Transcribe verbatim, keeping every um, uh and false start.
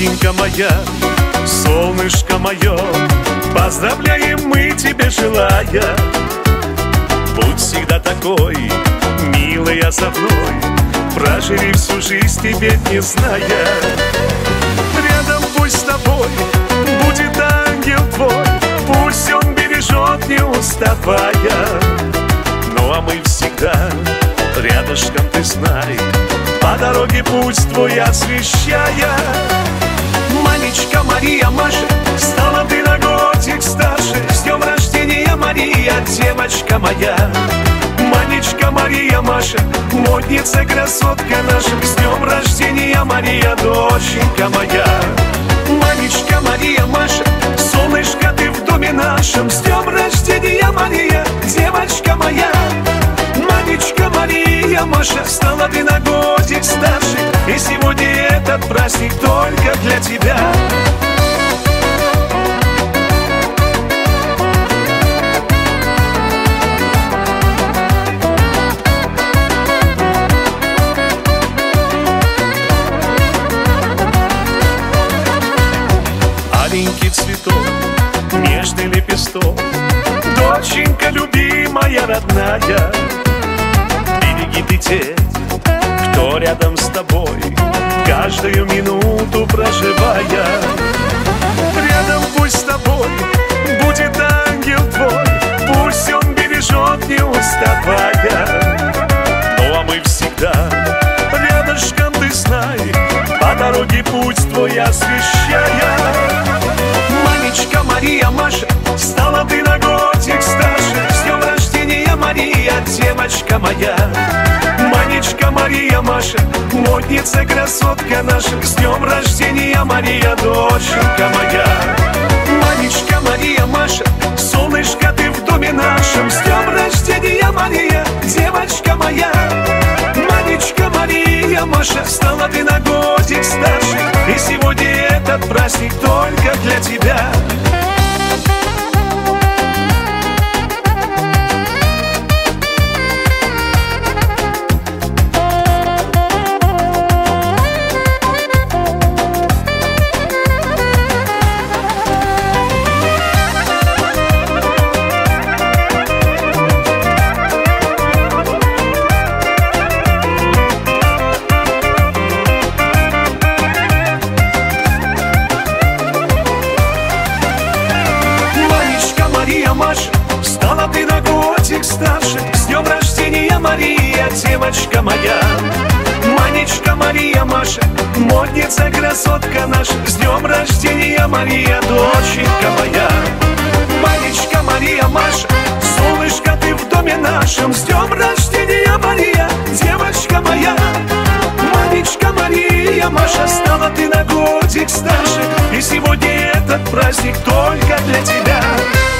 Доченька моя, солнышко мое, поздравляем мы тебе, желая. Будь всегда такой, милая, со мной, проживи всю жизнь, тебе не зная. Рядом пусть с тобой будет ангел твой, пусть он бережет, не уставая. Ну а мы всегда рядышком, ты знай, по дороге путь твой освещая. Манечка Мария Маша, стала ты на годик старше. С днем рождения, Мария, девочка моя. Манечка Мария Маша, модница, красотка наша. С днем рождения, Мария, доченька моя. Манечка Мария Маша, солнышко ты в доме нашем. С днем рождения, Мария, девочка моя. Манечка Мария Маша, стала ты на годик старше. И сегодня этот праздник только для тебя. Аленький цветок, нежный лепесток, доченька любимая, родная. Береги ты тех, кто рядом с тобой, каждую минуту проживая. Рядом пусть с тобой будет ангел твой, пусть он бережет, не уставая. Ну а мы всегда рядышком, ты знай, по дороге путь твой освещая. Манечка Мария Маша, стала ты на годик старше. С днем рождения, Мария, девочка моя. Манечка Мария Маша, модница, красотка наша. С днем рождения, Мария, доченька моя. Манечка Мария Маша, солнышко ты в доме нашем. С днем рождения, Мария, девочка моя. Манечка Мария Маша, стала ты на годик старше. И сегодня этот праздник только для тебя. Маша, стала ты на годик старше. С днем рождения, Мария, девочка моя. Манечка Мария Маша, модница, красотка наша. С днем рождения, Мария, доченька моя. Манечка Мария Маша, солнышко ты в доме нашем. С днем рождения, Мария, девочка моя. Манечка Мария Маша, стала ты на годик старше. И сегодня этот праздник только для тебя.